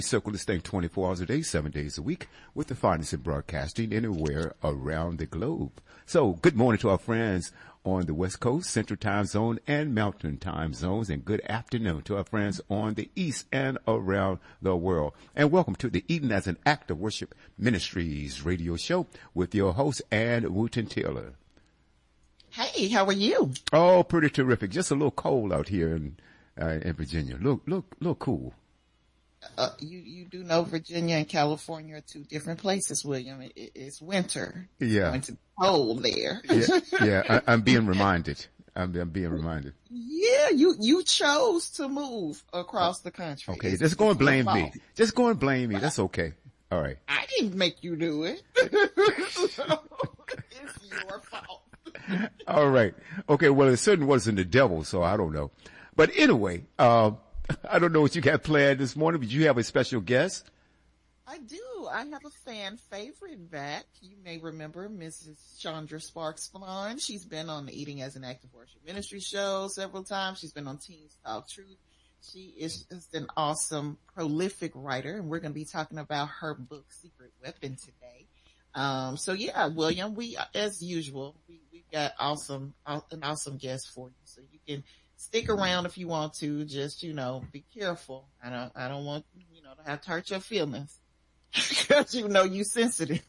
Circle this thing 24 hours a day, 7 days a week, with the finest in broadcasting anywhere around the globe. So, good morning to our friends on the West Coast, Central Time Zone, and Mountain Time Zones, and good afternoon to our friends on the East and around the world. And welcome to the Eden as an Act of Worship Ministries radio show with your host, Ann Wooten Taylor. Hey, how are you? Oh, pretty terrific. Just a little cold out here in Virginia. Look cool. You do know Virginia and California are two different places, William. It's winter. Yeah. It's cold there. I'm being reminded. I'm being reminded. Yeah, you chose to move across the country. Okay, just go and blame me. Just go and blame me. That's okay. All right. I didn't make you do it. It's your fault. All right. Okay, well, it certainly wasn't the devil, so I don't know. But anyway, I don't know what you got planned this morning, but you have a special guest? I do. I have a fan favorite back. You may remember Mrs. Chandra Sparks Flan. She's been on the Eating as an Act of Worship Ministry show several times. She's been on Teens Talk Truth. She is just an awesome, prolific writer, and we're going to be talking about her book, Secret Weapon, today. So yeah, William, we, as usual, we've got an awesome guest for you. So you can stick around if you want to. Just, be careful. I don't want, to have to hurt your feelings. Because you sensitive.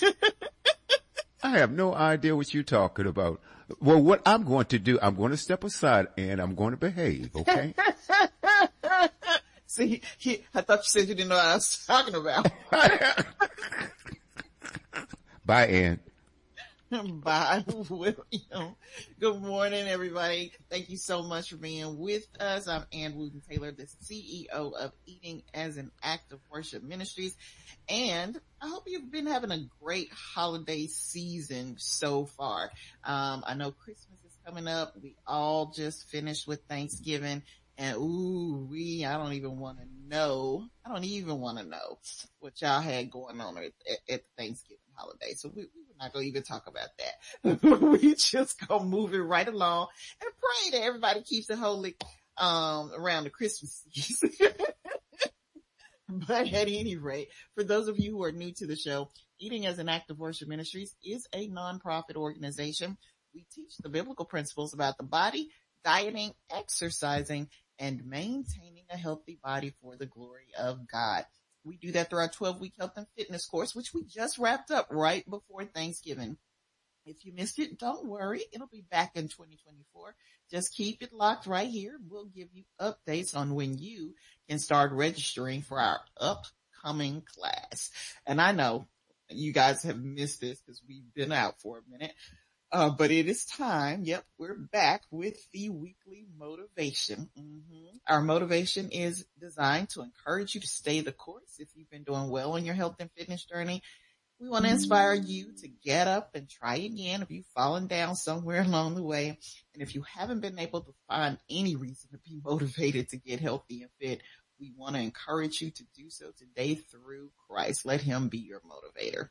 I have no idea what you're talking about. Well, what I'm going to do, I'm going to step aside and I'm going to behave, okay? See, I thought you said you didn't know what I was talking about. Bye, Ann. Bye, William. Good morning, everybody. Thank you so much for being with us. I'm Ann Wooten Taylor, the CEO of Eating as an Act of Worship Ministries. And I hope you've been having a great holiday season so far. I know Christmas is coming up. We all just finished with Thanksgiving. And I don't even want to know what y'all had going on at the Thanksgiving holiday. So we're not going to even talk about that. We just going to move it right along and pray that everybody keeps it holy, around the Christmas season. But at any rate, for those of you who are new to the show, Eating as an Act of Worship Ministries is a nonprofit organization. We teach the biblical principles about the body, dieting, exercising, and maintaining a healthy body for the glory of God. We do that through our 12-week health and fitness course, which we just wrapped up right before Thanksgiving. If you missed it, don't worry. It'll be back in 2024. Just keep it locked right here. We'll give you updates on when you can start registering for our upcoming class. And I know you guys have missed this because we've been out for a minute. But it is time. Yep, we're back with the weekly motivation. Our motivation is designed to encourage you to stay the course. If you've been doing well on your health and fitness journey, we want to inspire you to get up and try again if you've fallen down somewhere along the way. And if you haven't been able to find any reason to be motivated to get healthy and fit, we want to encourage you to do so today through Christ. Let him be your motivator.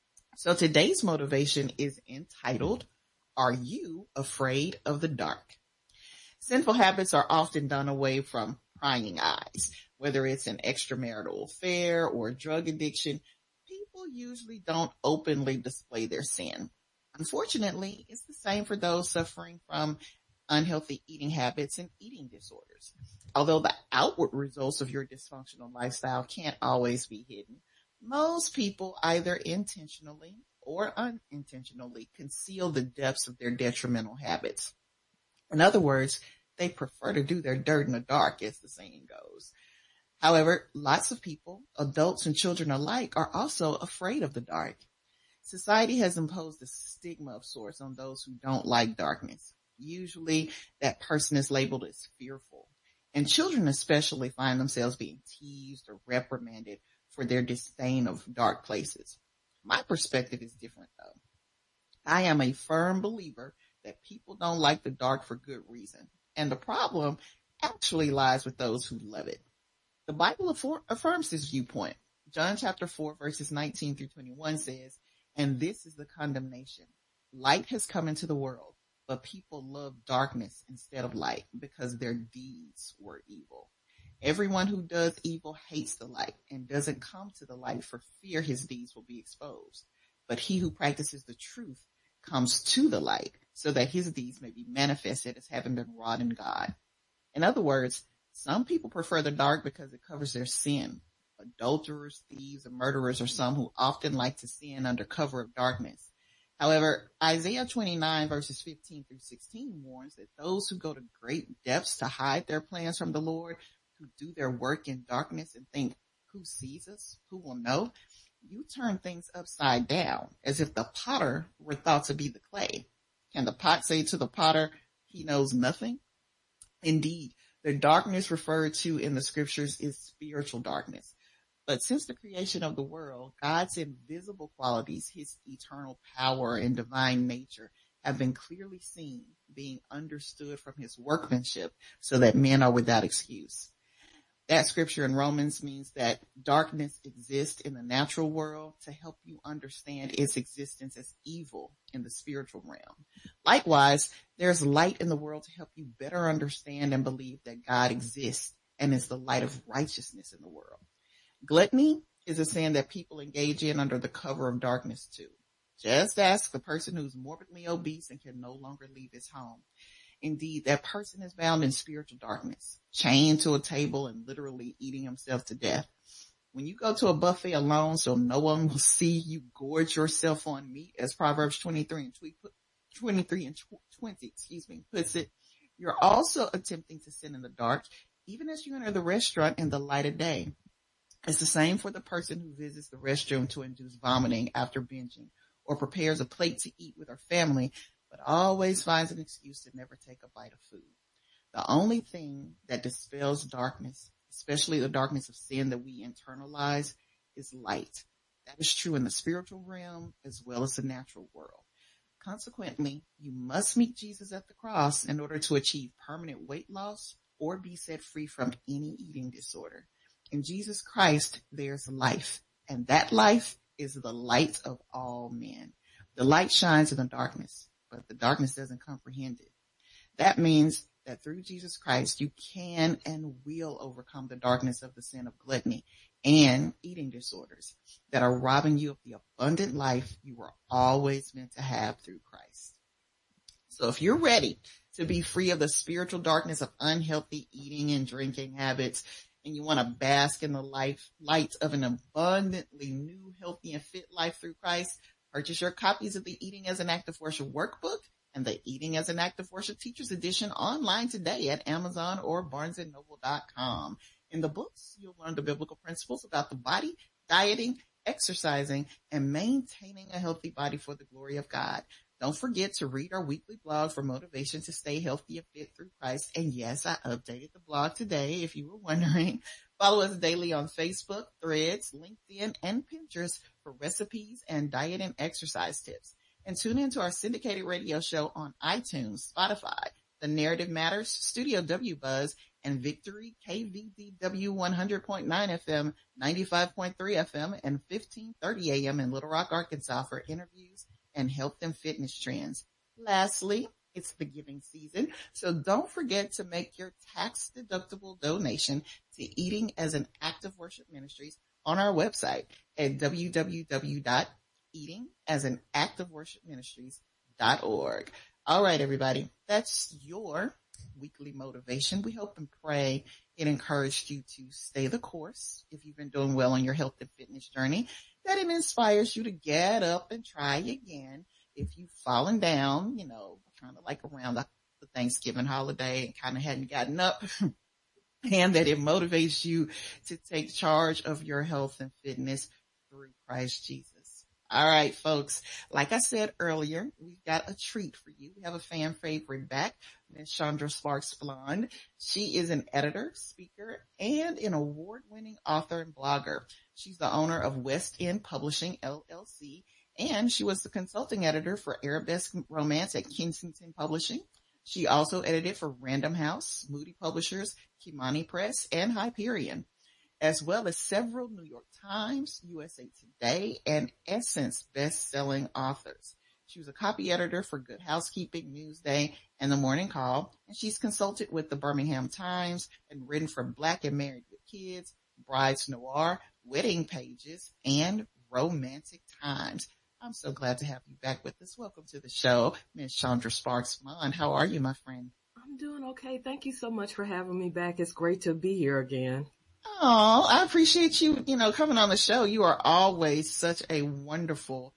So today's motivation is entitled, Are You Afraid of the Dark? Sinful habits are often done away from prying eyes. Whether it's an extramarital affair or drug addiction, people usually don't openly display their sin. Unfortunately, it's the same for those suffering from unhealthy eating habits and eating disorders. Although the outward results of your dysfunctional lifestyle can't always be hidden, most people either intentionally or unintentionally conceal the depths of their detrimental habits. In other words, they prefer to do their dirt in the dark, as the saying goes. However, lots of people, adults and children alike, are also afraid of the dark. Society has imposed a stigma of sorts on those who don't like darkness. Usually that person is labeled as fearful. And children especially find themselves being teased or reprimanded for their disdain of dark places. My perspective is different though. I am a firm believer that people don't like the dark for good reason. And the problem actually lies with those who love it. The Bible affirms this viewpoint. John chapter 4 verses 19 through 21 says, and this is the condemnation. Light has come into the world, but people love darkness instead of light because their deeds were evil. Everyone who does evil hates the light and doesn't come to the light for fear his deeds will be exposed. But he who practices the truth comes to the light so that his deeds may be manifested as having been wrought in God. In other words, some people prefer the dark because it covers their sin. Adulterers, thieves, and murderers are some who often like to sin under cover of darkness. However, Isaiah 29 verses 15 through 16 warns that those who go to great depths to hide their plans from the Lord, who do their work in darkness and think, who sees us? Who will know? You turn things upside down as if the potter were thought to be the clay. Can the pot say to the potter, he knows nothing? Indeed, the darkness referred to in the scriptures is spiritual darkness. But since the creation of the world, God's invisible qualities, his eternal power and divine nature, have been clearly seen, being understood from his workmanship, so that men are without excuse. That scripture in Romans means that darkness exists in the natural world to help you understand its existence as evil in the spiritual realm. Likewise, there's light in the world to help you better understand and believe that God exists and is the light of righteousness in the world. Gluttony is a sin that people engage in under the cover of darkness too. Just ask the person who's morbidly obese and can no longer leave his home. Indeed, that person is bound in spiritual darkness, chained to a table and literally eating himself to death. When you go to a buffet alone so no one will see you gorge yourself on meat, as Proverbs 23 and 20 puts it, you're also attempting to sin in the dark, even as you enter the restaurant in the light of day. It's the same for the person who visits the restroom to induce vomiting after binging, or prepares a plate to eat with her family, but always finds an excuse to never take a bite of food. The only thing that dispels darkness, especially the darkness of sin that we internalize, is light. That is true in the spiritual realm as well as the natural world. Consequently, you must meet Jesus at the cross in order to achieve permanent weight loss or be set free from any eating disorder. In Jesus Christ, there's life, and that life is the light of all men. The light shines in the darkness, but the darkness doesn't comprehend it. That means that through Jesus Christ, you can and will overcome the darkness of the sin of gluttony and eating disorders that are robbing you of the abundant life you were always meant to have through Christ. So if you're ready to be free of the spiritual darkness of unhealthy eating and drinking habits, and you want to bask in the light of an abundantly new, healthy, and fit life through Christ, purchase your copies of the Eating as an Act of Worship workbook and the Eating as an Act of Worship Teachers Edition online today at Amazon or BarnesandNoble.com. In the books, you'll learn the biblical principles about the body, dieting, exercising, and maintaining a healthy body for the glory of God. Don't forget to read our weekly blog for motivation to stay healthy and fit through Christ. And yes, I updated the blog today, if you were wondering. Follow us daily on Facebook, Threads, LinkedIn, and Pinterest for recipes and diet and exercise tips. And tune into our syndicated radio show on iTunes, Spotify, The Narrative Matters, Studio W Buzz, and Victory KVDW 100.9 FM, 95.3 FM, and 1530 AM in Little Rock, Arkansas for interviews and health and fitness trends. Lastly, it's the giving season, so don't forget to make your tax-deductible donation to Eating as an Act of Worship Ministries on our website at www.eatingasanactofworshipministries.org. All right, everybody, that's your weekly motivation. We hope and pray it encouraged you to stay the course if you've been doing well on your health and fitness journey, that it inspires you to get up and try again. If you've fallen down, kind of like around the Thanksgiving holiday and kind of hadn't gotten up, and that it motivates you to take charge of your health and fitness through Christ Jesus. All right, folks, like I said earlier, we've got a treat for you. We have a fan favorite back, Ms. Chandra Sparks Blonde. She is an editor, speaker, and an award-winning author and blogger. She's the owner of West End Publishing, LLC, and she was the consulting editor for Arabesque Romance at Kensington Publishing. She also edited for Random House, Moody Publishers, Kimani Press, and Hyperion, as well as several New York Times, USA Today, and Essence best-selling authors. She was a copy editor for Good Housekeeping, Newsday, and The Morning Call, and she's consulted with the Birmingham Times and written for Black and Married with Kids, Brides Noir, Wedding Pages, and Romantic Times. I'm so glad to have you back with us. Welcome to the show, Ms. Chandra Sparks-Munn. How are you, my friend? I'm doing okay. Thank you so much for having me back. It's great to be here again. Oh, I appreciate you, coming on the show. You are always such a wonderful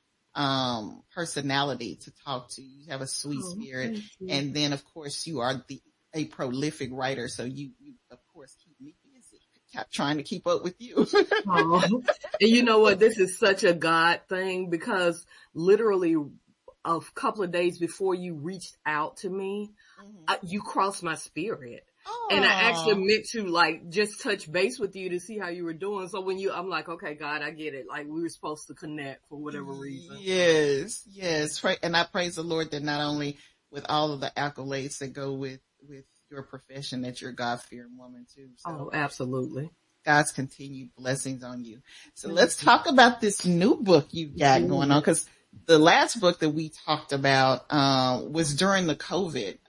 personality to talk to. You have a sweet spirit. And then of course you are a prolific writer. So you of course keep me busy. Kept trying to keep up with you. And you know what? This is such a God thing because literally a couple of days before you reached out to me, you crossed my spirit. Aww. And I actually meant to just touch base with you to see how you were doing. So when I'm like, okay, God, I get it. Like we were supposed to connect for whatever reason. Yes. And I praise the Lord that not only with all of the accolades that go with your profession, that you're a God-fearing woman too. So absolutely. God's continued blessings on you. So let's talk about this new book you've got going on, because the last book that we talked about was during the COVID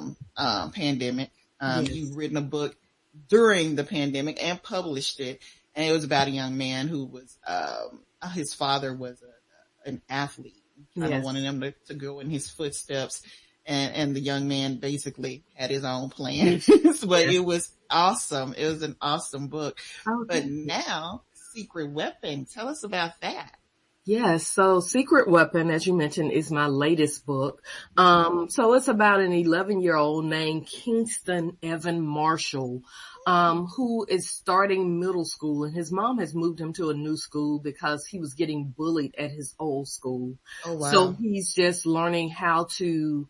pandemic. You've written a book during the pandemic and published it, and it was about a young man who was his father was an athlete, kind of wanted him to go in his footsteps, and the young man basically had his own plans. But it was awesome. It was an awesome book. But now, Secret Weapon, tell us about that. Yes. So Secret Weapon, as you mentioned, is my latest book. So it's about an 11-year-old named Kingston Evan Marshall, who is starting middle school, and his mom has moved him to a new school because he was getting bullied at his old school. Oh, wow. So he's just learning how to,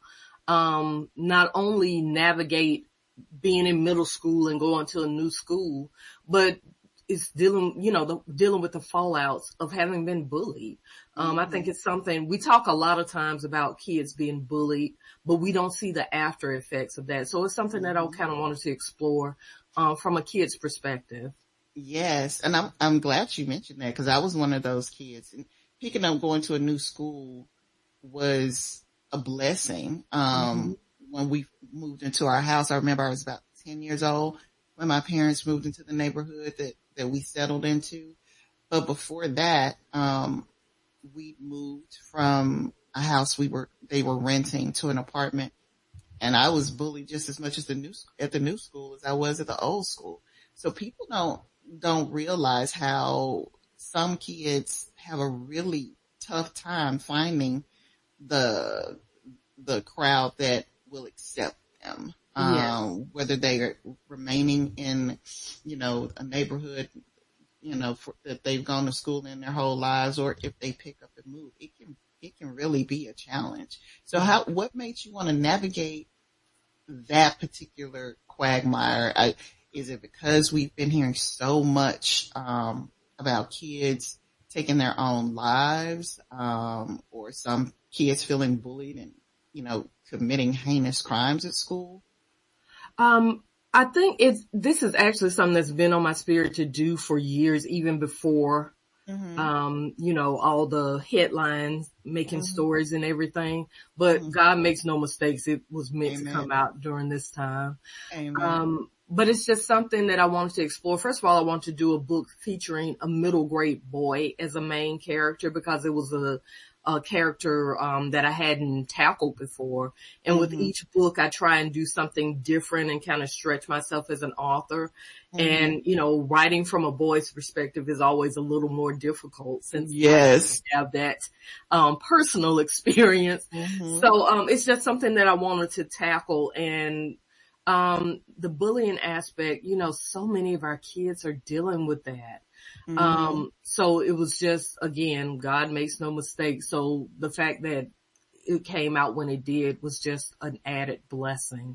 not only navigate being in middle school and going to a new school, but it's dealing with the fallouts of having been bullied. I think it's something we talk a lot of times about kids being bullied, but we don't see the after effects of that. So it's something that I kind of wanted to explore, from a kid's perspective. Yes. And I'm glad you mentioned that, because I was one of those kids, and picking up going to a new school was a blessing. When we moved into our house, I remember I was about 10 years old when my parents moved into the neighborhood that we settled into. But before that, we moved from a house they were renting to an apartment, and I was bullied just as much as at the new school as I was at the old school. So people don't realize how some kids have a really tough time finding the crowd that will accept them. Whether they are remaining in, a neighborhood, that they've gone to school in their whole lives, or if they pick up and move, it can really be a challenge. So what made you want to navigate that particular quagmire? Is it because we've been hearing so much, about kids taking their own lives, or some kids feeling bullied and, committing heinous crimes at school? I think this is actually something that's been on my spirit to do for years, even before, all the headlines making stories and everything, but God makes no mistakes. It was meant to come out during this time. Amen. But it's just something that I wanted to explore. First of all, I wanted to do a book featuring a middle grade boy as a main character, because it was a character that I hadn't tackled before. And with each book, I try and do something different and kind of stretch myself as an author. And, writing from a boy's perspective is always a little more difficult since I have that personal experience. So it's just something that I wanted to tackle. And the bullying aspect, so many of our kids are dealing with that. So it was just, again, God makes no mistakes. So the fact that it came out when it did was just an added blessing.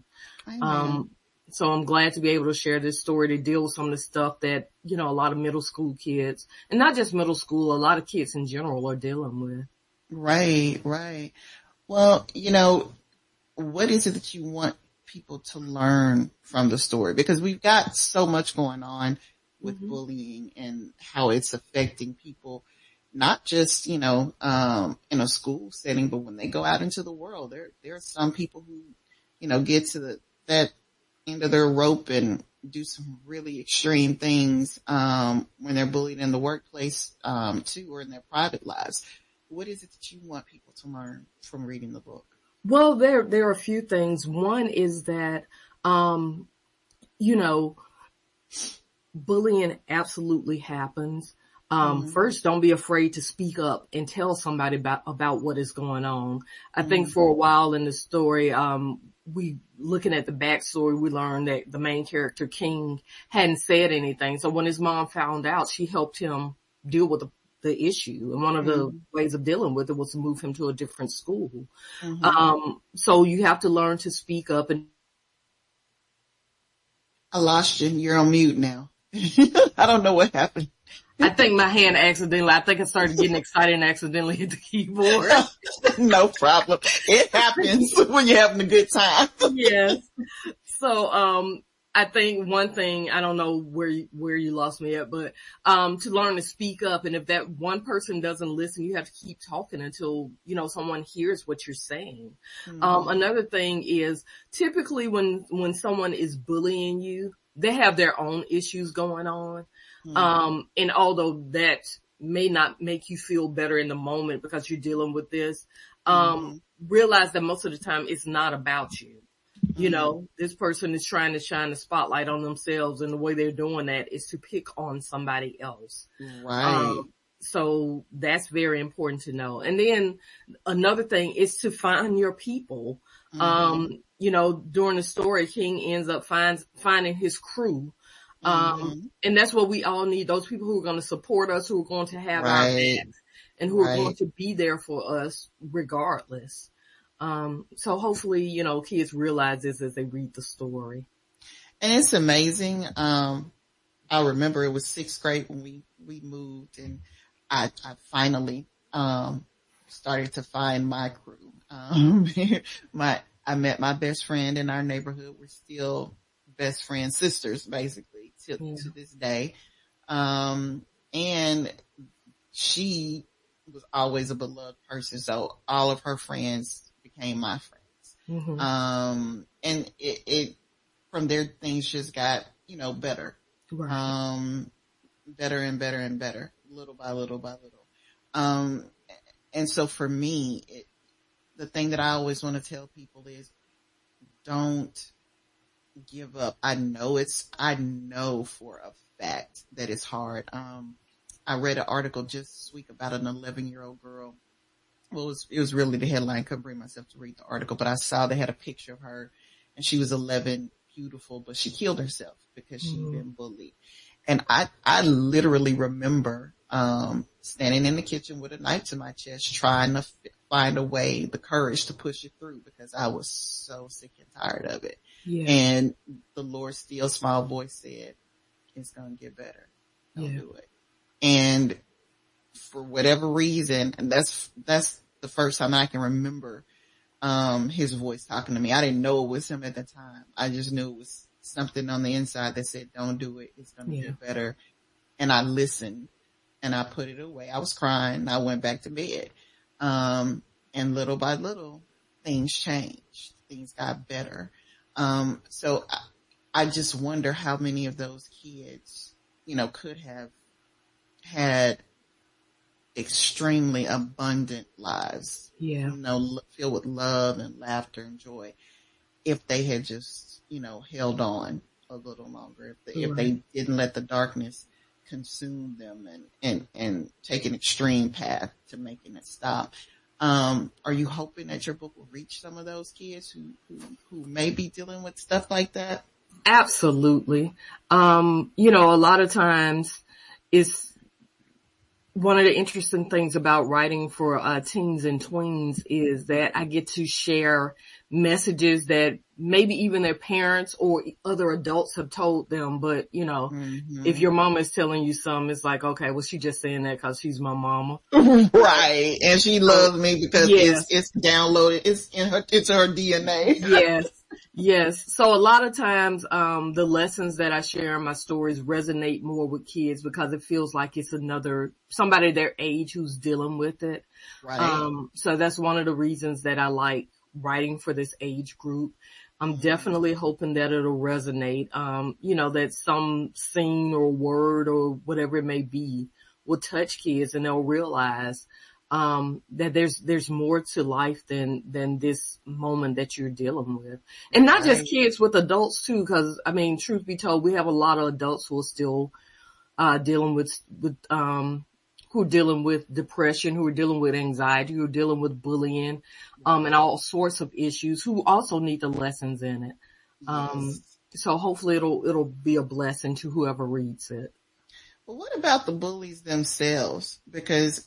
So I'm glad to be able to share this story to deal with some of the stuff that, a lot of middle school kids, and not just middle school, a lot of kids in general are dealing with. Right. Well, what is it that you want people to learn from the story? Because we've got so much going on with bullying and how it's affecting people, not just, in a school setting, but when they go out into the world, there are some people who, get to that end of their rope and do some really extreme things, when they're bullied in the workplace, too, or in their private lives. What is it that you want people to learn from reading the book? Well, there are a few things. One is that, bullying absolutely happens. First, don't be afraid to speak up and tell somebody about what is going on. I think for a while in the story, we looking at the backstory, we learned that the main character, King, hadn't said anything. So when his mom found out, she helped him deal with the issue. And one of the ways of dealing with it was to move him to a different school. So you have to learn to speak up. And I lost you. You're on mute now. I don't know what happened. I think my hand I started getting excited and accidentally hit the keyboard. No problem. It happens when you're having a good time. Yes. So, I think one thing, I don't know where you lost me at, but, to learn to speak up. And if that one person doesn't listen, you have to keep talking until, someone hears what you're saying. Another thing is typically when someone is bullying you, they have their own issues going on. And although that may not make you feel better in the moment because you're dealing with this, realize that most of the time it's not about you. This person is trying to shine the spotlight on themselves, and the way they're doing that is to pick on somebody else. Right. So that's very important to know. And then another thing is to find your people. During the story, King ends up finding his crew. And that's what we all need. Those people who are going to support us, who are going to have our backs, and who are going to be there for us regardless. So hopefully, kids realize this as they read the story. And it's amazing. I remember it was 6th grade when we moved, and I finally, started to find my crew. I met my best friend in our neighborhood. We're still best friend sisters, basically, to this day. And she was always a beloved person. So all of her friends became my friends. And it from there, things just got, better. Right. Better and better and better, little by little by little. And so for me, the thing that I always want to tell people is don't give up. I know for a fact that it's hard. I read an article just this week about an 11-year-old girl. Well, it was really the headline. Couldn't bring myself to read the article, but I saw they had a picture of her, and she was 11, beautiful, but she killed herself because she'd been bullied. And I literally remember, standing in the kitchen with a knife to my chest, trying to find a way, the courage to push it through, because I was so sick and tired of it. Yeah. And the Lord's still small voice said, it's going to get better. Don't do it. And for whatever reason, and that's the first time I can remember, his voice talking to me. I didn't know it was him at the time. I just knew it was something on the inside that said, don't do it. It's going to get better. And I listened and I put it away. I was crying. I went back to bed. And little by little, things changed. Things got better. So I just wonder how many of those kids, could have had extremely abundant lives. Yeah. Filled with love and laughter and joy, if they had just, held on a little longer, if they didn't let the darkness consume them and take an extreme path to making it stop. Are you hoping that your book will reach some of those kids who may be dealing with stuff like that? Absolutely. A lot of times it's one of the interesting things about writing for teens and tweens is that I get to share messages that maybe even their parents or other adults have told them. But, if your mama is telling you something, it's like, okay, well, she just saying that because she's my mama. Right. And she loves me because it's downloaded. It's her DNA. Yes. Yes. So a lot of times, the lessons that I share in my stories resonate more with kids because it feels like it's somebody their age who's dealing with it. Right. So that's one of the reasons that I like writing for this age group. I'm definitely hoping that it'll resonate. That some scene or word or whatever it may be will touch kids and they'll realize that there's more to life than this moment that you're dealing with. And not just kids, with adults too, because I mean, truth be told, we have a lot of adults who are still dealing with who are dealing with depression, who are dealing with anxiety, who are dealing with bullying, and all sorts of issues, who also need the lessons in it. So hopefully it'll be a blessing to whoever reads it. Well, what about the bullies themselves? Because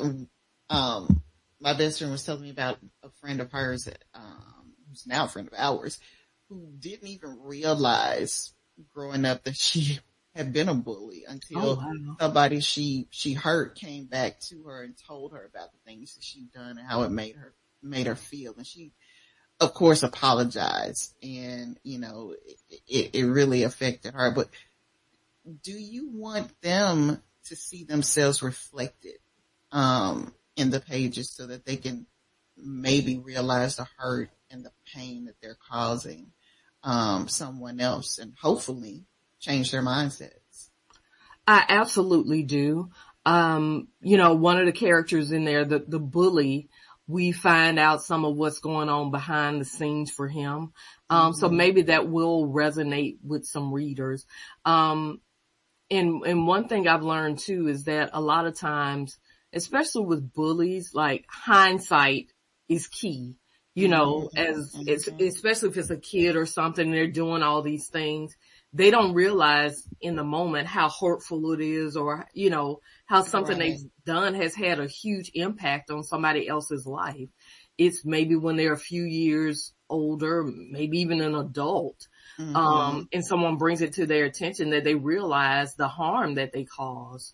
my best friend was telling me about a friend of hers that, who's now a friend of ours, who didn't even realize growing up that she had been a bully until somebody she hurt came back to her and told her about the things that she'd done and how it made her feel. And she, of course, apologized, and it really affected her. But do you want them to see themselves reflected in the pages so that they can maybe realize the hurt and the pain that they're causing someone else, and hopefully change their mindsets? I absolutely do. One of the characters in there, the bully, we find out some of what's going on behind the scenes for him. So maybe that will resonate with some readers. And one thing I've learned too is that a lot of times, especially with bullies, like hindsight is key, especially if it's a kid or something and they're doing all these things. They don't realize in the moment how hurtful it is, or, how something they've done has had a huge impact on somebody else's life. It's maybe when they're a few years older, maybe even an adult, and someone brings it to their attention that they realize the harm that they cause.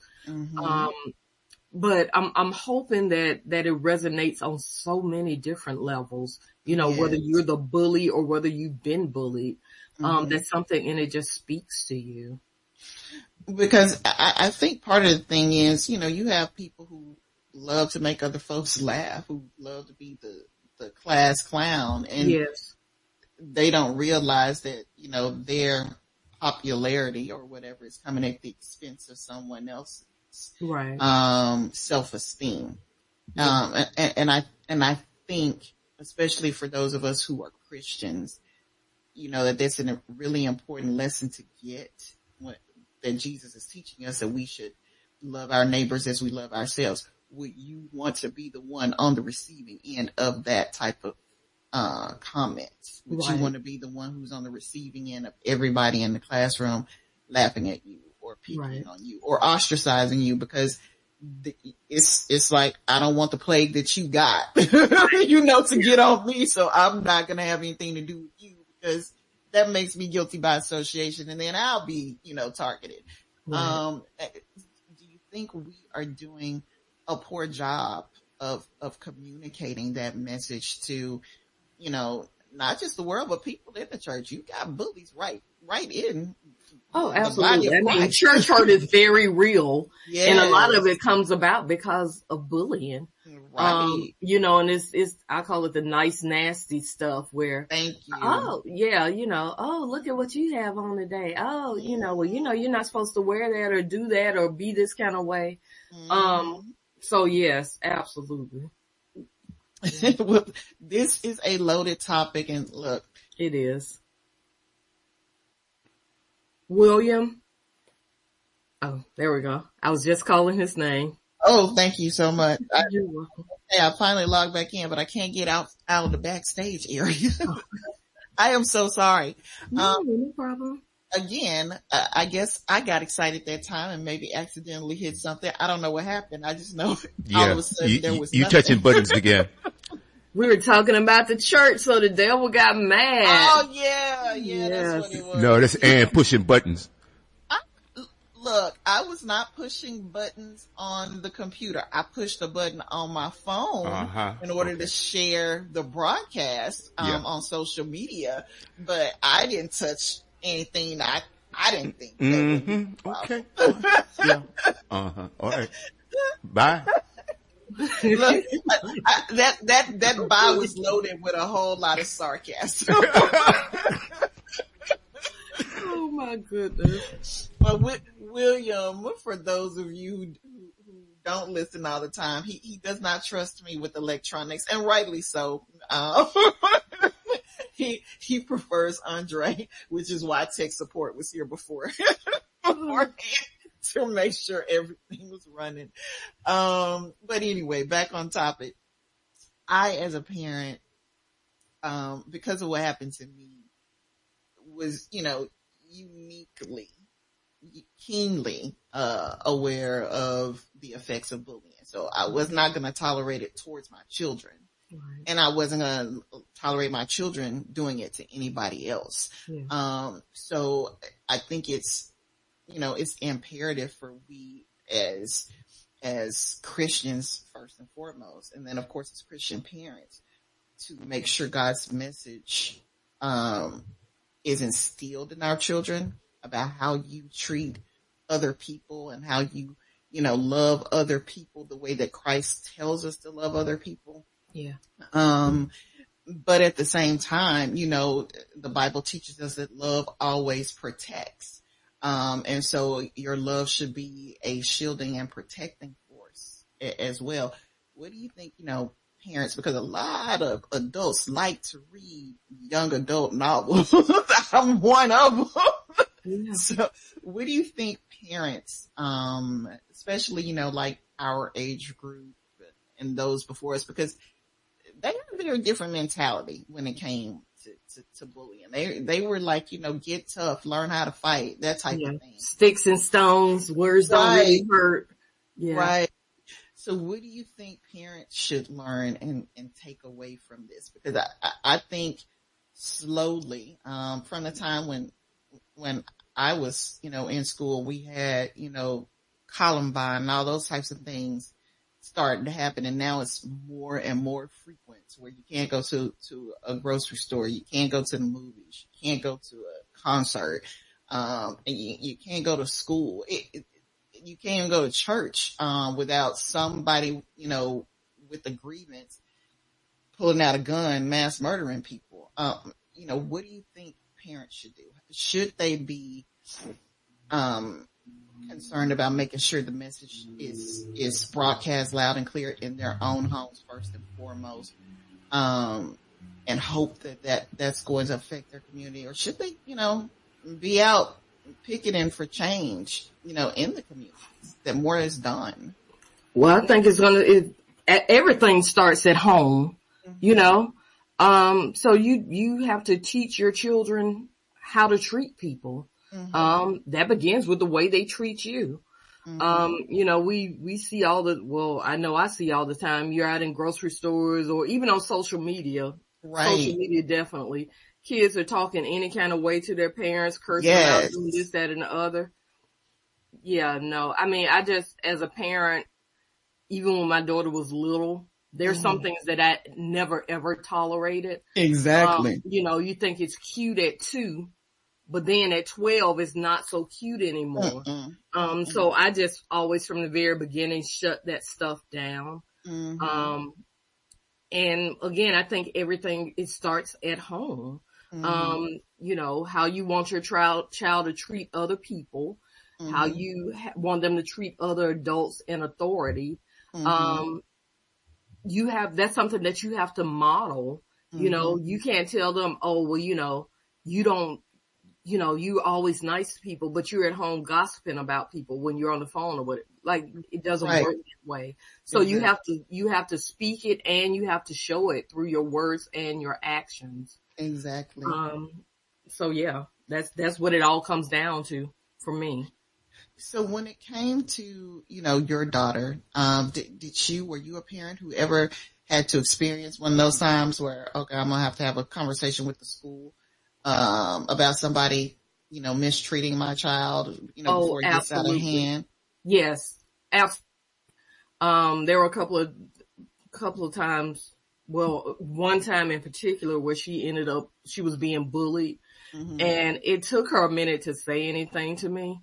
But I'm hoping that it resonates on so many different levels, whether you're the bully or whether you've been bullied. That something in it just speaks to you. Because I think part of the thing is, you have people who love to make other folks laugh, who love to be the class clown, and they don't realize that, their popularity or whatever is coming at the expense of someone else's self-esteem. And I think, especially for those of us who are Christians, that that's a really important lesson to get, that Jesus is teaching us, that we should love our neighbors as we love ourselves. Would you want to be the one on the receiving end of that type of comment? Would you want to be the one who's on the receiving end of everybody in the classroom laughing at you or picking on you or ostracizing you because it's like, I don't want the plague that you got, to get on me, so I'm not going to have anything to do with you, because that makes me guilty by association, and then I'll be, targeted. Do you think we are doing a poor job of communicating that message to, not just the world, but people in the church? You got bullies right in. Oh, absolutely. I mean, church hurt is very real. And a lot of it comes about because of bullying. Right. And it's, I call it the nice, nasty stuff where, thank you. Oh, yeah, look at what you have on today. Oh, you're not supposed to wear that or do that or be this kind of way. So yes, absolutely. Well, this is a loaded topic, and look. It is. William. Oh, there we go. I was just calling his name. Oh, thank you so much. You're welcome. I finally logged back in, but I can't get out of the backstage area. I am so sorry. No problem. Again, I guess I got excited that time and maybe accidentally hit something. I don't know what happened. I just know all of a sudden there was you touching buttons again. We were talking about the church, so the devil got mad. Oh yeah, that's what it was. No, that's Ann pushing buttons. Look, I was not pushing buttons on the computer. I pushed a button on my phone in order to share the broadcast on social media, but I didn't touch anything. I didn't think that would be okay. Yeah. All right. Bye. Look, that bye was loaded with a whole lot of sarcasm. Oh my goodness. But with William, for those of you who don't listen all the time, he does not trust me with electronics, and rightly so. He prefers Andre, which is why tech support was here beforehand to make sure everything was running. But anyway, back on topic. I, as a parent, because of what happened to me, was, uniquely, keenly, aware of the effects of bullying. So I was not going to tolerate it towards my children. Right. And I wasn't going to tolerate my children doing it to anybody else. Yeah. So I think it's imperative for we as Christians first and foremost, and then of course as Christian parents, to make sure God's message, is instilled in our children about how you treat other people and how you, love other people the way that Christ tells us to love other people. Yeah. But at the same time, the Bible teaches us that love always protects. And so your love should be a shielding and protecting force as well. What do you think, parents, because a lot of adults like to read young adult novels. I'm one of them. Yeah. So what do you think parents, especially, like our age group and those before us, because they had a very different mentality when it came to bullying. They were like, get tough, learn how to fight, that type of thing. Sticks and stones, words don't really hurt. Yeah. Right. So what do you think parents should learn and take away from this? Because I think slowly, from the time when I was, in school, we had, Columbine and all those types of things starting to happen. And now it's more and more frequent where you can't go to a grocery store. You can't go to the movies. You can't go to a concert. And you can't go to school. You can't even go to church, without somebody, with a grievance pulling out a gun, mass murdering people. What do you think parents should do? Should they be, concerned about making sure the message is broadcast loud and clear in their own homes first and foremost, and hope that's going to affect their community? Or should they, be out picketing for change, in the community, that more is done? Well, I think everything starts at home, so you have to teach your children how to treat people. Mm-hmm. That begins with the way they treat you. Mm-hmm. We see I know I see all the time, you're out in grocery stores or even on social media. Right. Social media, definitely. Kids are talking any kind of way to their parents, cursing out, doing this, that, and the other. Yeah, no. I mean, I just, as a parent, even when my daughter was little, there's some things that I never ever tolerated. Exactly. You think it's cute at 2, but then at 12 it's not so cute anymore. So I just always from the very beginning shut that stuff down. Mm-hmm. And again, I think it starts at home. Mm-hmm. How you want your child to treat other people, mm-hmm. how you want them to treat other adults in authority. Mm-hmm. That's something that you have to model. Mm-hmm. You can't tell them, oh, well, you don't, you're always nice to people, but you're at home gossiping about people when you're on the phone or whatever. Like, it doesn't work that way. So exactly. you have to speak it and you have to show it through your words and your actions. Exactly. So yeah, that's what it all comes down to for me. So when it came to, your daughter, were you a parent who ever had to experience one of those times where, okay, I'm going to have a conversation with the school, about somebody, mistreating my child, before it gets out of hand? Yes. Absolutely. There were a couple of times, well, one time in particular where she was being bullied, and it took her a minute to say anything to me.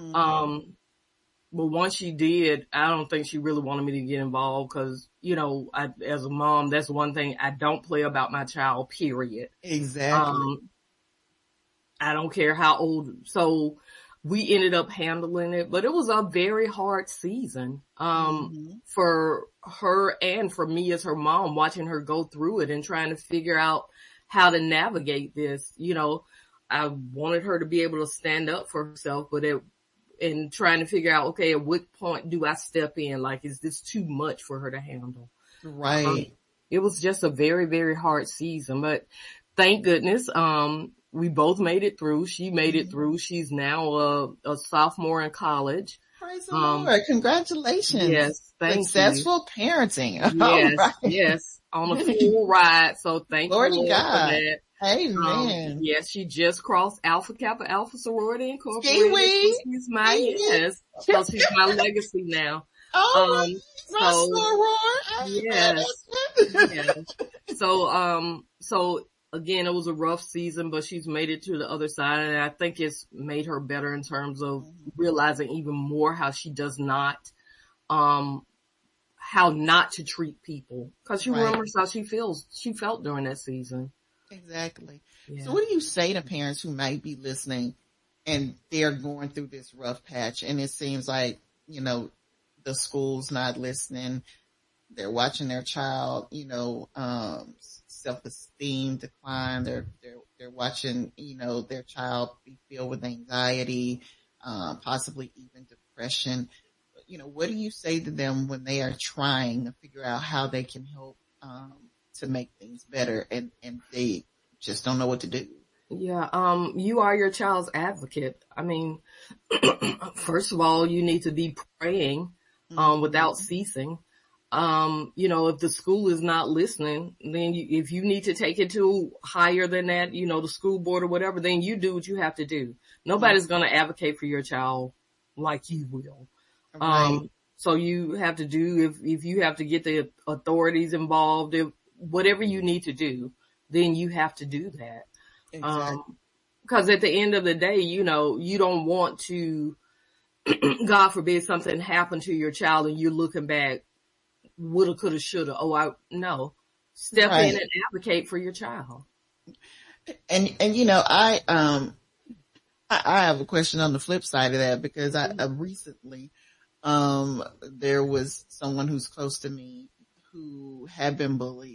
But once she did, I don't think she really wanted me to get involved because, as a mom, that's one thing I don't play about my child, period. Exactly. I don't care how old. So we ended up handling it, but it was a very hard season, for her and for me as her mom, watching her go through it and trying to figure out how to navigate this. I wanted her to be able to stand up for herself, and trying to figure out, okay, at what point do I step in? Like, is this too much for her to handle? Right. It was just a very, very hard season, but thank goodness, we both made it through. She made it through. She's now a sophomore in college. Praise the Lord. Congratulations. Yes. Successful parenting. Yes. Right. Yes. On a full ride. So thank Lord you, Lord, God. for that. Amen. Yes, she just crossed Alpha Kappa Alpha Sorority Incorporated. She's my, yes. So she's my legacy now. Oh, yes. So again, it was a rough season, but she's made it to the other side, and I think it's made her better in terms of realizing even more how she does not, how not to treat people, because she remembers how she felt during that season. Exactly. Yeah. So what do you say to parents who might be listening and they're going through this rough patch, and it seems like, the school's not listening, they're watching their child, self-esteem decline, they're watching, their child be filled with anxiety, possibly even depression. What do you say to them when they are trying to figure out how they can help, to make things better, and they just don't know what to do? Yeah, you are your child's advocate. I mean, first of all, you need to be praying, without ceasing. If the school is not listening, then if you need to take it to higher than that, the school board or whatever, then you do what you have to do. Nobody's going to advocate for your child like you will. Right. So you have to do, if you have to get the authorities involved, whatever you need to do, then you have to do that. Exactly. Because at the end of the day, you don't want to, God forbid something happened to your child and you're looking back, woulda, coulda, shoulda. No. Step in and advocate for your child. And I have a question on the flip side of that, because I recently, there was someone who's close to me who had been bullied.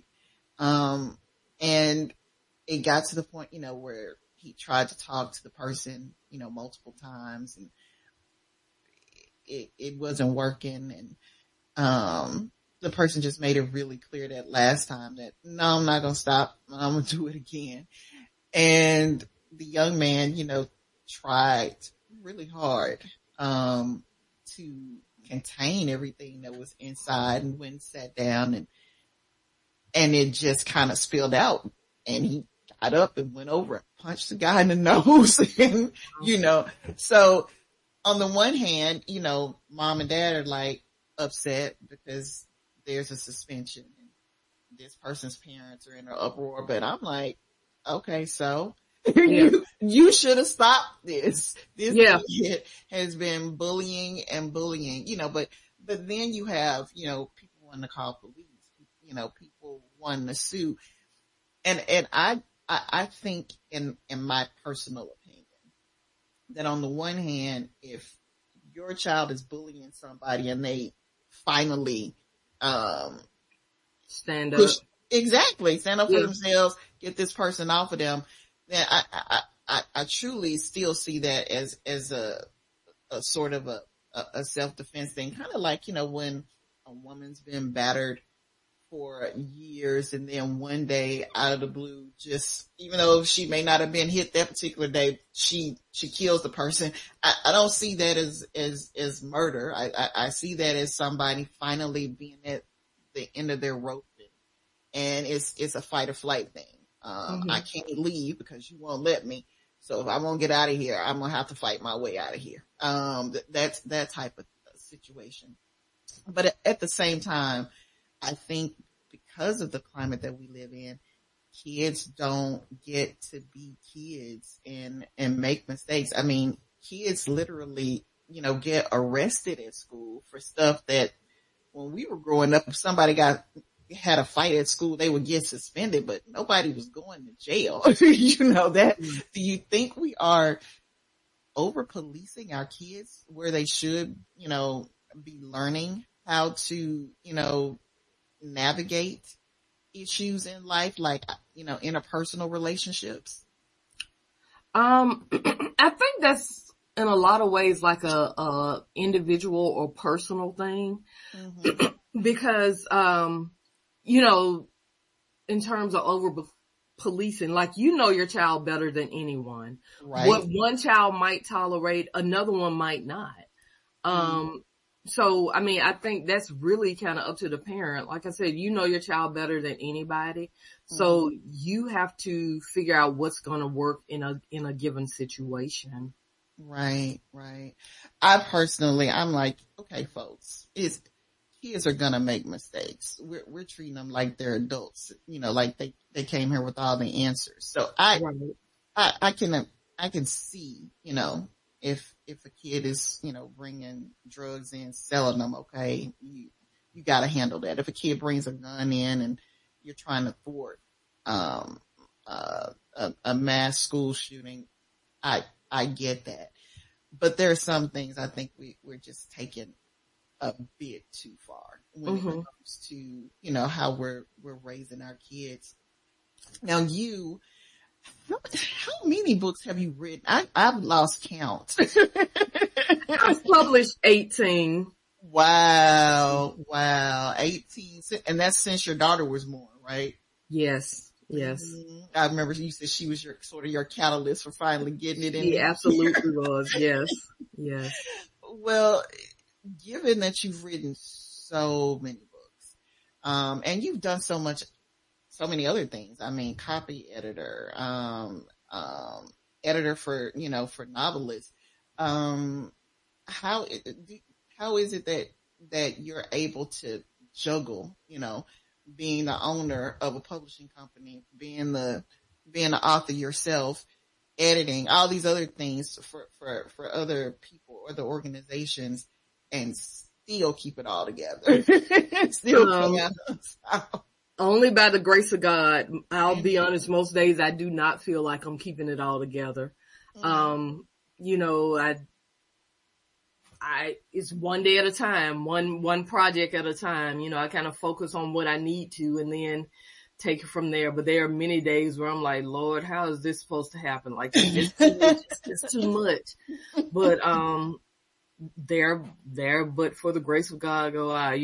And it got to the point, where he tried to talk to the person, multiple times, and it wasn't working. And, the person just made it really clear that last time that, no, I'm not going to stop. I'm going to do it again. And the young man, tried really hard, to contain everything that was inside, and went and sat down, and it just kind of spilled out, and he got up and went over and punched the guy in the nose. And, so on the one hand, mom and dad are like upset because there's a suspension and this person's parents are in an uproar, but I'm like, okay, so you should have stopped this. This kid has been bullying and bullying, but then you have, people wanting to call police, people wanting to sue. And I think in my personal opinion that on the one hand, if your child is bullying somebody and they finally, stand up for themselves, get this person off of them, then I truly still see that as a sort of a self-defense thing. Kind of like, when a woman's been battered for years and then one day out of the blue, just, even though she may not have been hit that particular day, she kills the person. I don't see that as murder. I see that as somebody finally being at the end of their rope, and it's a fight or flight thing. I can't leave because you won't let me. So if I'm going to get out of here, I'm going to have to fight my way out of here. That's that type of situation. But at the same time, I think because of the climate that we live in, kids don't get to be kids and make mistakes. I mean, kids literally, get arrested at school for stuff that when we were growing up, if somebody had a fight at school, they would get suspended, but nobody was going to jail. That. Do you think we are over policing our kids where they should, be learning how to, navigate issues in life, like, interpersonal relationships? I think that's in a lot of ways like a individual or personal thing. Mm-hmm. Because, in terms of over policing, like, your child better than anyone. Right. What one child might tolerate, another one might not. So, I mean, I think that's really kind of up to the parent. Like I said, your child better than anybody. Mm-hmm. So you have to figure out what's going to work in a given situation. Right. I'm like, okay, folks, kids are going to make mistakes. We're treating them like they're adults, like they came here with all the answers. So I can see, if a kid is, bringing drugs in, selling them, okay, you got to handle that. If a kid brings a gun in and you're trying to thwart, a mass school shooting, I get that. But there are some things I think we're just taking a bit too far when mm-hmm. it comes to, how we're raising our kids. Now how many books have you written? I've lost count. I've published 18. Wow. 18. And that's since your daughter was born, right? Yes. Mm-hmm. I remember you said she was your catalyst for finally getting it in. He absolutely was. Yes. Well, given that you've written so many books, and you've done so many other things. I mean, copy editor, editor for novelists. How is it that you're able to juggle, being the owner of a publishing company, being the author yourself, editing, all these other things for other people or the organizations, and still keep it all together? Still come out on top. Only by the grace of God. I'll be honest, most days I do not feel like I'm keeping it all together. Mm-hmm. It's one day at a time, one project at a time. I kind of focus on what I need to and then take it from there. But there are many days where I'm like, Lord, how is this supposed to happen? Like, it's too much. But, but for the grace of God go I,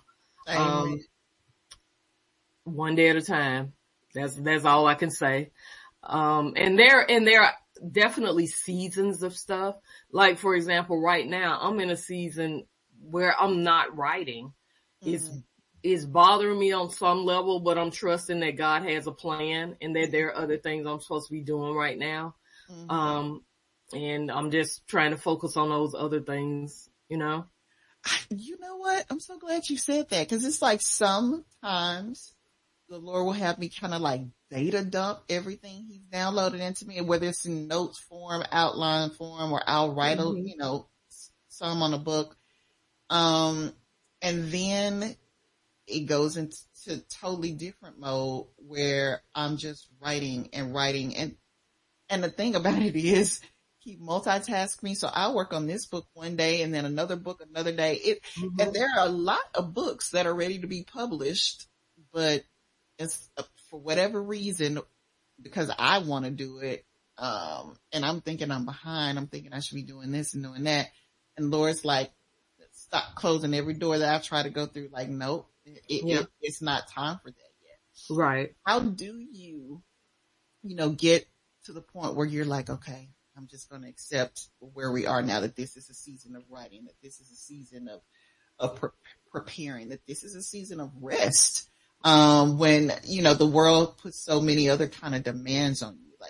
one day at a time. That's all I can say. And there are definitely seasons of stuff. Like, for example, right now I'm in a season where I'm not writing. Mm-hmm. It's bothering me on some level, but I'm trusting that God has a plan and that there are other things I'm supposed to be doing right now. Mm-hmm. And I'm just trying to focus on those other things, You know what? I'm so glad you said that, because it's like sometimes the Lord will have me kind of like data dump everything He's downloaded into me, whether it's in notes form, outline form, or I'll write mm-hmm. Some on a book. And then it goes into totally different mode where I'm just writing. And the thing about it is, He multitasks me. So I work on this book one day and then another book another day. Mm-hmm. And there are a lot of books that are ready to be published, but it's for whatever reason, because I want to do it. And I'm thinking I'm behind. I'm thinking I should be doing this and doing that. And Lord's like, stop closing every door that I've tried to go through. Like, nope, it's not time for that yet. Right. How do you, get to the point where you're like, okay, I'm just going to accept where we are now, that this is a season of writing, that this is a season of preparing, that this is a season of rest. When, the world puts so many other kind of demands on you, like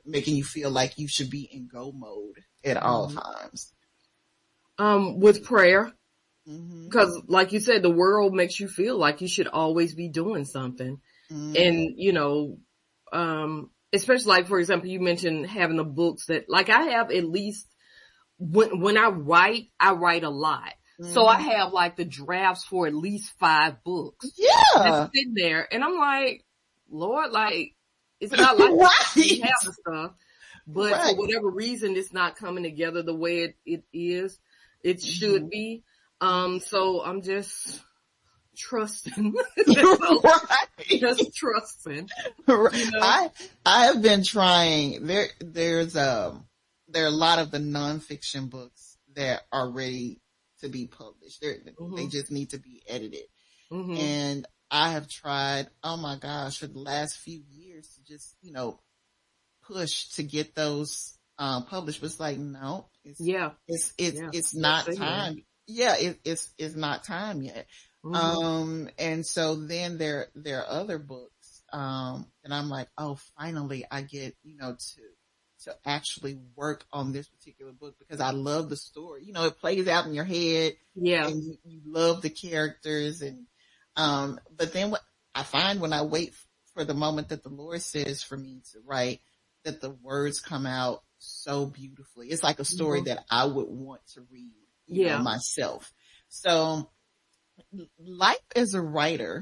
making you feel like you should be in go mode at all times? With prayer. Because like you said, the world makes you feel like you should always be doing something. And, you know, especially like, for example, you mentioned having the books that, like, I have at least, when I write a lot. So I have like the drafts for at least 5 books. Yeah. That's sitting there. And I'm like, Lord, like, it's not like we have the stuff, but for whatever reason, it's not coming together the way it is. It should be. So I'm just trusting. Just trusting. You know? I have been trying. There are a lot of the nonfiction books that are ready to be published. They just need to be edited. And I have tried, oh my gosh, for the last few years to just, you know, push to get those published. But it's like, no, it's not time. Yeah, it's not time yet. And so then there are other books, and I'm like, oh, finally I get, you know, to actually work on this particular book because I love the story. You know, it plays out in your head. Yeah. And you love the characters and, but then what I find when I wait for the moment that the Lord says for me to write, that the words come out so beautifully. It's like a story that I would want to read, you know, myself. So life as a writer,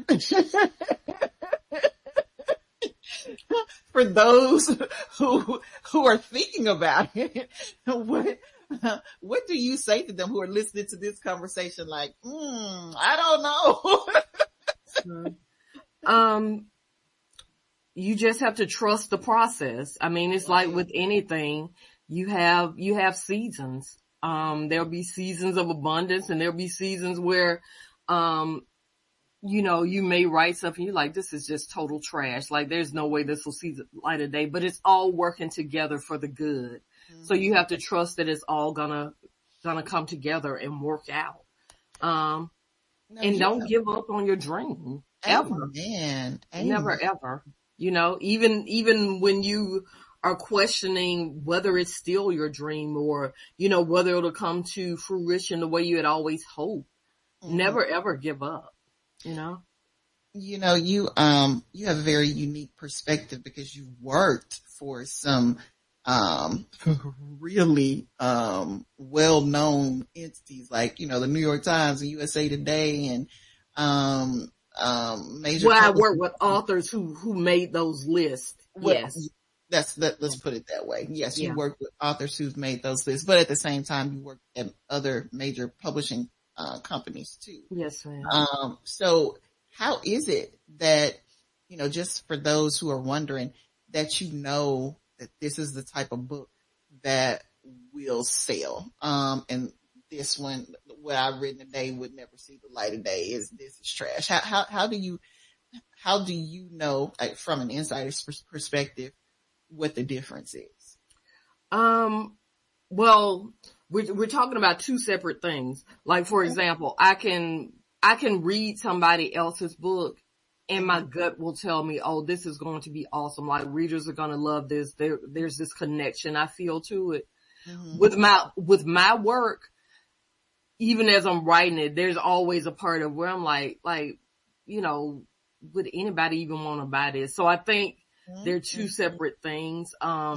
for those who are thinking about it, what do you say to them who are listening to this conversation? Like, I don't know. You just have to trust the process. I mean, it's like with anything, you have seasons. There'll be seasons of abundance and there'll be seasons where, you know, you may write something you're like, this is just total trash. Like there's no way this will see the light of day, but it's all working together for the good. So you have to trust that it's all gonna come together and work out. And don't give up on your dream. Ever. Amen. Never ever. You know, even when you are questioning whether it's still your dream or, you know, whether it'll come to fruition the way you had always hoped. Never ever give up, you know? You know, you have a very unique perspective because you worked for some, really, well-known entities like, you know, the New York Times and USA Today and, major. Well, I work with authors who made those lists. Well, yes. Let's put it that way. Yes, you work with authors who've made those lists, but at the same time, you work at other major publishing companies too. Yes, ma'am. So how is it that, you know, just for those who are wondering, that you know that this is the type of book that will sell, and this one, what I've written today would never see the light of day, this is trash. How do you know, like, from an insider's perspective, what the difference is? Well, we're talking about two separate things. Like, for example, I can read somebody else's book and my gut will tell me, oh, this is going to be awesome. Like, readers are going to love this. There's this connection I feel to it. With my work, even as I'm writing it, there's always a part of where I'm like, you know, would anybody even want to buy this? So I think they're two separate things.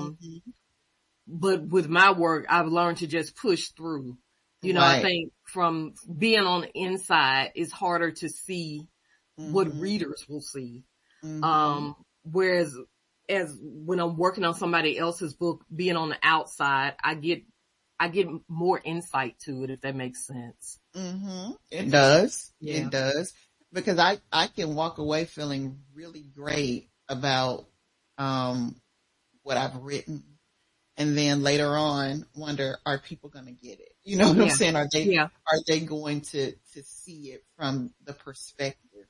But with my work, I've learned to just push through. You know, I think from being on the inside, it's harder to see what readers will see. Whereas when I'm working on somebody else's book, being on the outside, I get more insight to it, if that makes sense. It does. Yeah. It does. Because I can walk away feeling really great about, what I've written. And then later on wonder, are people going to get it? You know what I'm saying? Are they going to see it from the perspective,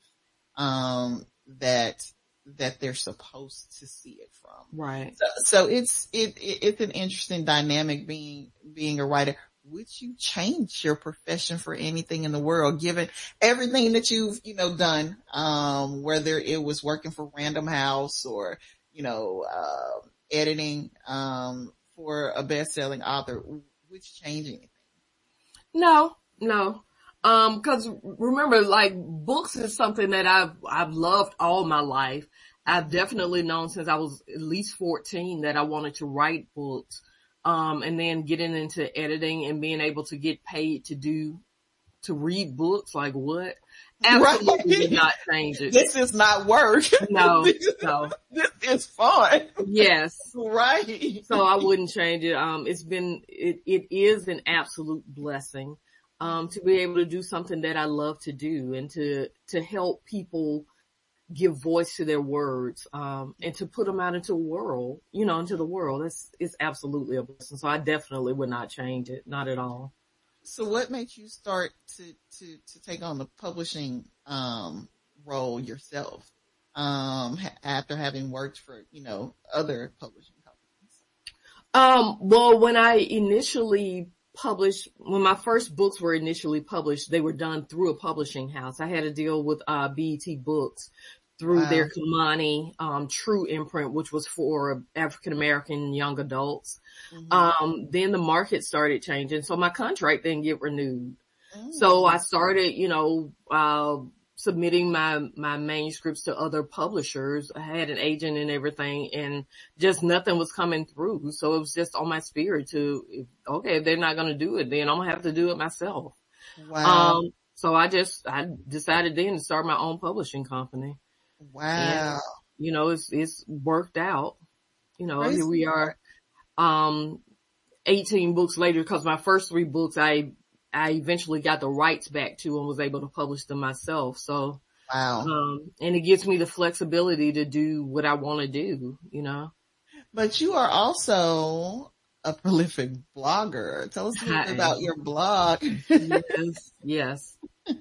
that they're supposed to see it from? Right. So it's an interesting dynamic being a writer. Would you change your profession for anything in the world, given everything that you've, you know, done, whether it was working for Random House or, you know, editing, for a best-selling author, which change anything? No. Cause remember, like, books is something that I've loved all my life. I've definitely known since I was at least 14 that I wanted to write books. And then getting into editing and being able to get paid to read books, like what? Absolutely did not change it. This is not work. No. This is fun. Yes. Right. So I wouldn't change it. It is an absolute blessing, to be able to do something that I love to do and to help people give voice to their words, and to put them out into the world, into the world. It's absolutely a blessing. So I definitely would not change it. Not at all. So what made you start to take on the publishing, role yourself, after having worked for, other publishing companies? Well, when my first books were initially published, they were done through a publishing house. I had a deal with, BET Books through their Kamani, True imprint, which was for African American young adults. Mm-hmm. Then the market started changing, so my contract didn't get renewed. Mm-hmm. So I started, submitting my manuscripts to other publishers. I had an agent and everything, and just nothing was coming through. So it was just on my spirit if they're not going to do it, then I'm going to have to do it myself. Wow. So I decided then to start my own publishing company. Wow. And, it's worked out. Crazy. Here we are, 18 books later, because my first 3 books I eventually got the rights back to and was able to publish them myself. So, wow. And it gives me the flexibility to do what I want to do, But you are also a prolific blogger. Tell us a little bit about your blog. Yes.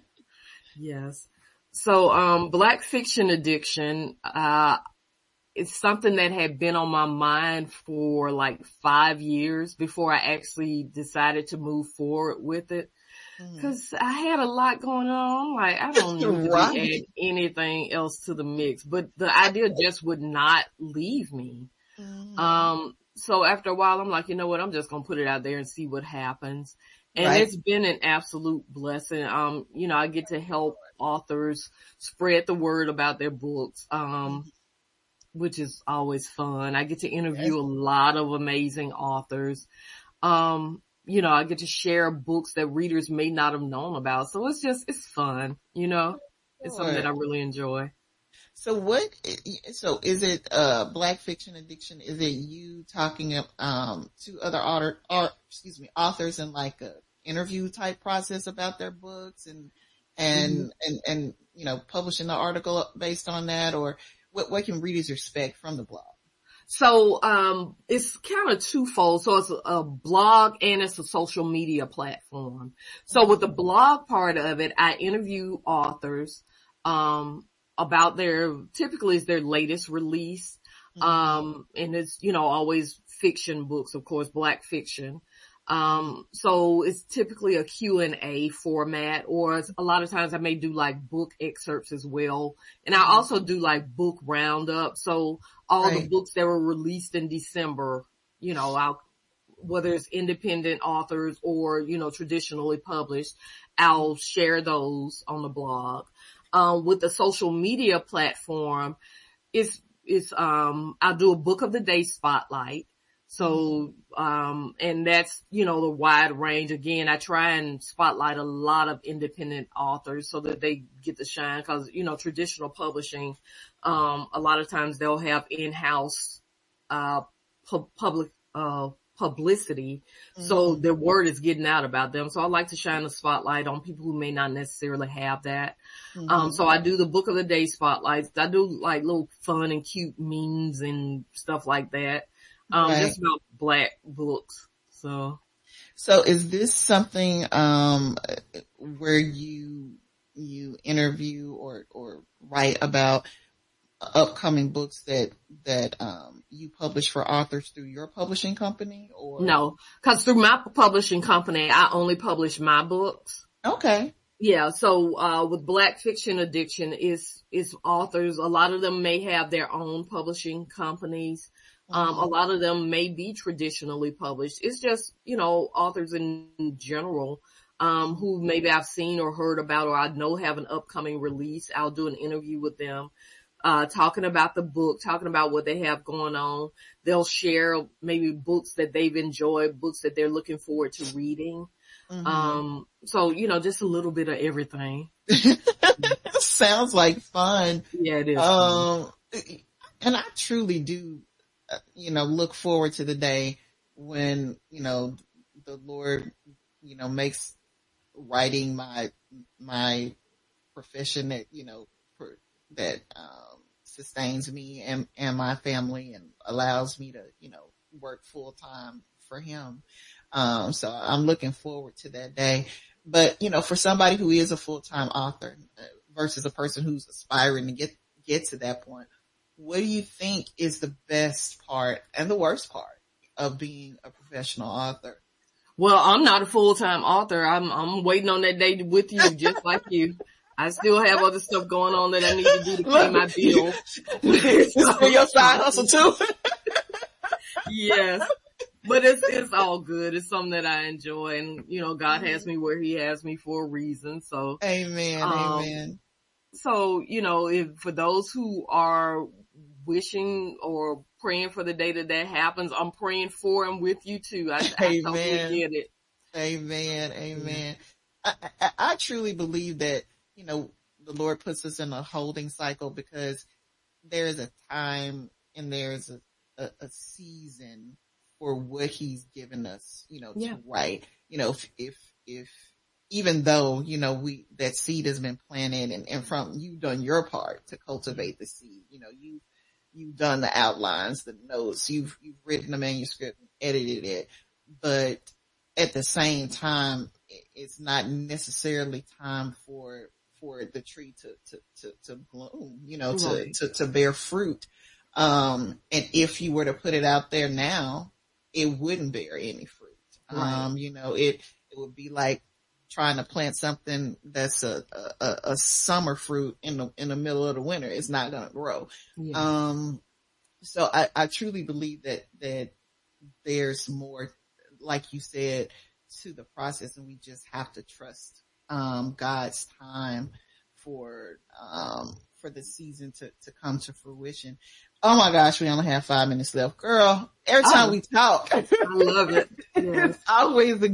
So, Black Fiction Addiction, it's something that had been on my mind for like 5 years before I actually decided to move forward with it. Cause I had a lot going on. Like, I don't need to add anything else to the mix, but the idea just would not leave me. So after a while, I'm like, you know what? I'm just going to put it out there and see what happens. And It's been an absolute blessing. I get to help authors spread the word about their books, which is always fun. I get to interview a lot of amazing authors. I get to share books that readers may not have known about. So it's fun, It's something that I really enjoy. So is it, Black Fiction Addiction? Is it you talking, to other authors in like a interview type process about their books and publishing the article based on that, or what can readers expect from the blog? So, it's kind of twofold. So it's a blog and it's a social media platform. So with the blog part of it, I interview authors, about typically it's their latest release. And it's, always fiction books, of course, Black fiction. So it's typically a Q&A format, or a lot of times I may do like book excerpts as well. And I also do like book roundup. So all the books that were released in December, whether it's independent authors or, traditionally published, I'll share those on the blog. With the social media platform, I'll do a book of the day spotlight. So, and that's, the wide range. Again, I try and spotlight a lot of independent authors so that they get to shine, cause, traditional publishing, a lot of times they'll have in-house, publicity. So their word is getting out about them. So I like to shine a spotlight on people who may not necessarily have that. So I do the book of the day spotlights. I do like little fun and cute memes and stuff like that. Just about Black books. So is this something, where you interview or write about upcoming books that you publish for authors through your publishing company, or? No, cause through my publishing company, I only publish my books. Okay. Yeah. So, with Black Fiction Addiction is authors. A lot of them may have their own publishing companies. A lot of them may be traditionally published. It's just, authors in general, who maybe I've seen or heard about, or I know have an upcoming release. I'll do an interview with them, talking about the book, talking about what they have going on. They'll share maybe books that they've enjoyed, books that they're looking forward to reading. So, just a little bit of everything. Sounds like fun. Yeah, it is. Fun. And I truly do, look forward to the day when, the Lord, makes writing my profession that, sustains me and my family and allows me to, work full time for him. So I'm looking forward to that day. But, for somebody who is a full-time author versus a person who's aspiring to get to that point, what do you think is the best part and the worst part of being a professional author? Well, I'm not a full-time author. I'm waiting on that day with you, just like you. I still have other stuff going on that I need to do to pay my bills. So your side hustle too? Yes. But it's all good. It's something that I enjoy, and God has me where he has me for a reason. So amen. Amen. So, if for those who are wishing or praying for the day that happens, I'm praying for and with you too. I totally get it. Amen. Amen. I truly believe that, the Lord puts us in a holding cycle because there's a time and there's a season for what he's given us, to write. If even though, that seed has been planted and from you've done your part to cultivate the seed, you've done the outlines, the notes, you've written the manuscript, edited it, but at the same time, it's not necessarily time for the tree to bloom, right. to bear fruit. And if you were to put it out there now, it wouldn't bear any fruit. Right. It would be like trying to plant something that's a summer fruit in the middle of the winter. It's not going to grow. Yeah. So I truly believe that there's more, like you said, to the process, and we just have to trust, God's time for the season to come to fruition. Oh my gosh, we only have 5 minutes left. Girl, every time we talk. I love it. Yes. It's always a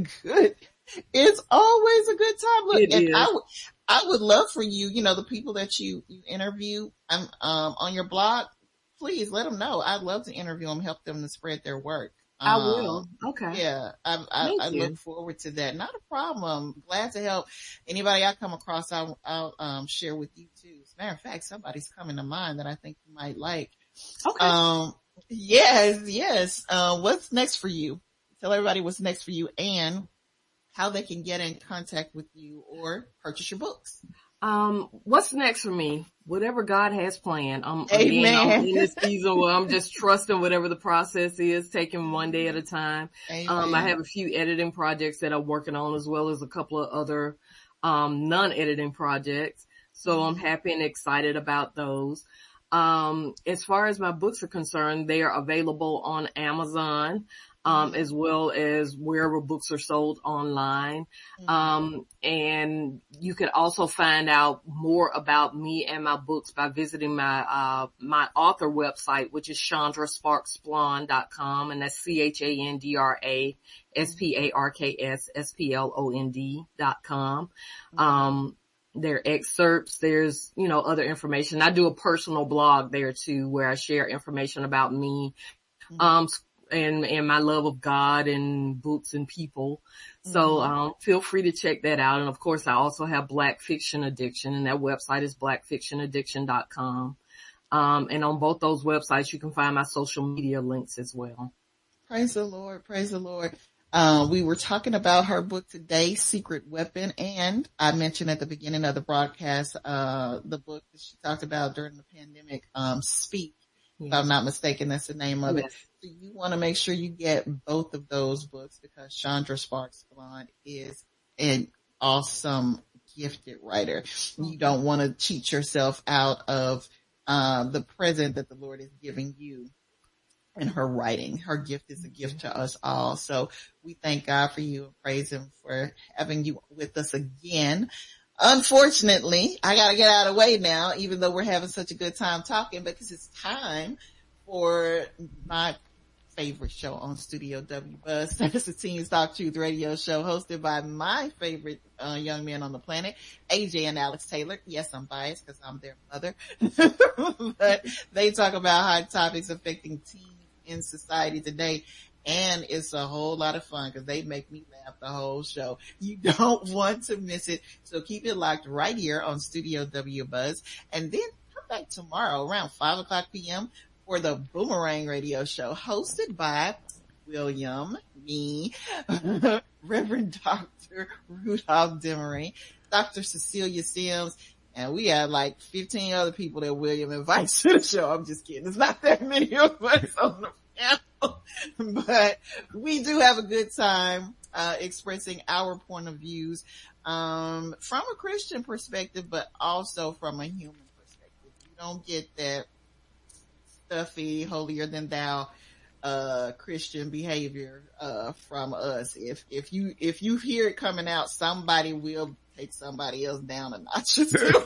good time. Look, and I would love for you, the people that you interview, on your blog, please let them know. I'd love to interview them, help them to spread their work. I will. Okay. Yeah. I look forward to that. Not a problem. Glad to help. Anybody I come across, I'll share with you too. As a matter of fact, somebody's coming to mind that I think you might like. Okay. Yes. What's next for you? Tell everybody what's next for you and how they can get in contact with you or purchase your books. What's next for me? Whatever God has planned. I'm in this season where I'm just trusting whatever the process is, taking one day at a time. I have a few editing projects that I'm working on, as well as a couple of other, non-editing projects. So I'm happy and excited about those. As far as my books are concerned, they are available on Amazon, as well as wherever books are sold online. And you can also find out more about me and my books by visiting my author website, which is ChandraSparksSplond.com, and that's ChandraSparksSplond.com. There are excerpts. There's, other information. I do a personal blog there too, where I share information about me, and my love of God and books and people. So, feel free to check that out. And of course, I also have Black Fiction Addiction, and that website is blackfictionaddiction.com. And on both those websites, you can find my social media links as well. Praise the Lord. Praise the Lord. We were talking about her book today, Secret Weapon, and I mentioned at the beginning of the broadcast, the book that she talked about during the pandemic, Speak. If I'm not mistaken, that's the name of it. So you want to make sure you get both of those books, because Chandra Sparks Splond is an awesome, gifted writer. You don't want to cheat yourself out of the present that the Lord is giving you and her writing. Her gift is a gift to us all. So we thank God for you and praise him for having you with us again. Unfortunately, I got to get out of the way now, even though we're having such a good time talking, because it's time for my favorite show on Studio W Buzz. That's the Teens Talk Truth radio show hosted by my favorite young men on the planet, AJ and Alex Taylor. Yes, I'm biased because I'm their mother. But they talk about hot topics affecting teens in society today. And it's a whole lot of fun because they make me laugh the whole show. You don't want to miss it. So keep it locked right here on Studio W Buzz. And then come back tomorrow around 5:00 p.m. for the Boomerang Radio Show hosted by William, me, Reverend Dr. Rudolph Demery, Dr. Cecilia Sims, and we have like 15 other people that William invites to the show. I'm just kidding. It's not that many of us on the panel, but we do have a good time, expressing our point of views, from a Christian perspective, but also from a human perspective. You don't get that stuffy, holier than thou, Christian behavior, from us. If you hear it coming out, somebody will take somebody else down a notch or two.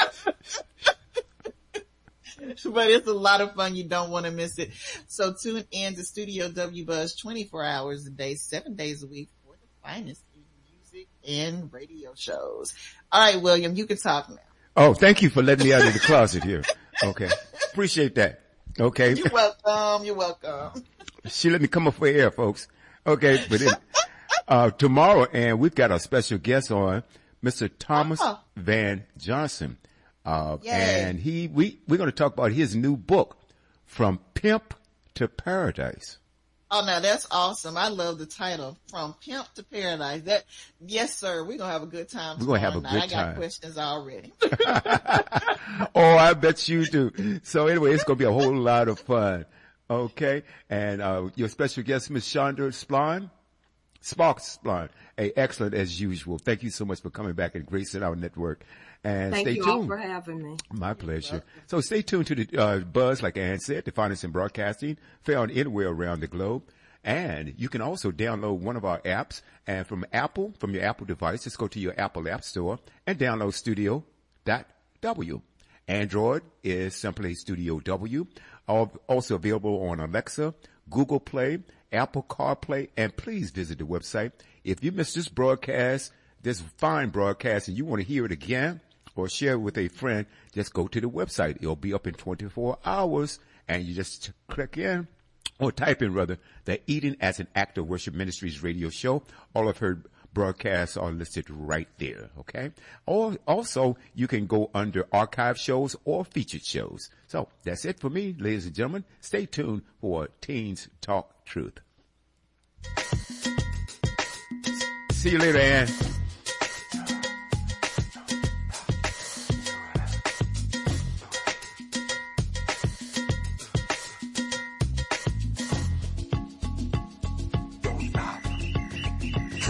But it's a lot of fun. You don't want to miss it. So tune in to Studio W Buzz 24 hours a day, 7 days a week for the finest in music and radio shows. All right, William, you can talk now. Oh, thank you for letting me out of the closet here. Okay. Appreciate that. Okay. You're welcome. You're welcome. She let me come up for air, folks. Okay. But then, tomorrow, and we've got a special guest on, Mr. Thomas Van Johnson. And we're going to talk about his new book, From Pimp to Paradise. Oh, now that's awesome. I love the title, From Pimp to Paradise. Yes, sir. We're going to have a good time. We're going to have a good time. I got questions already. Oh, I bet you do. So anyway, it's going to be a whole lot of fun. Okay. And, your special guest, Ms. Shonda Sparks Splon. Hey, excellent as usual. Thank you so much for coming back and gracing our network. And Thank stay you tuned. all for having me. My pleasure. So stay tuned to the Buzz, like Ann said, the finest in broadcasting, found anywhere around the globe. And you can also download one of our apps. And from your Apple device, just go to your Apple App Store and download Studio.W. Android is simply Studio W. Also available on Alexa, Google Play, Apple CarPlay, and please visit the website. If you missed this broadcast, this fine broadcast, and you want to hear it again or share it with a friend, just go to the website. It'll be up in 24 hours, and you just click in, or type in rather, the Eating as an Act of Worship Ministries radio show. All of her broadcasts are listed right there, okay? Or also, you can go under archive shows or featured shows. So that's it for me, ladies and gentlemen. Stay tuned for Teens Talk Truth. See you later, Ann.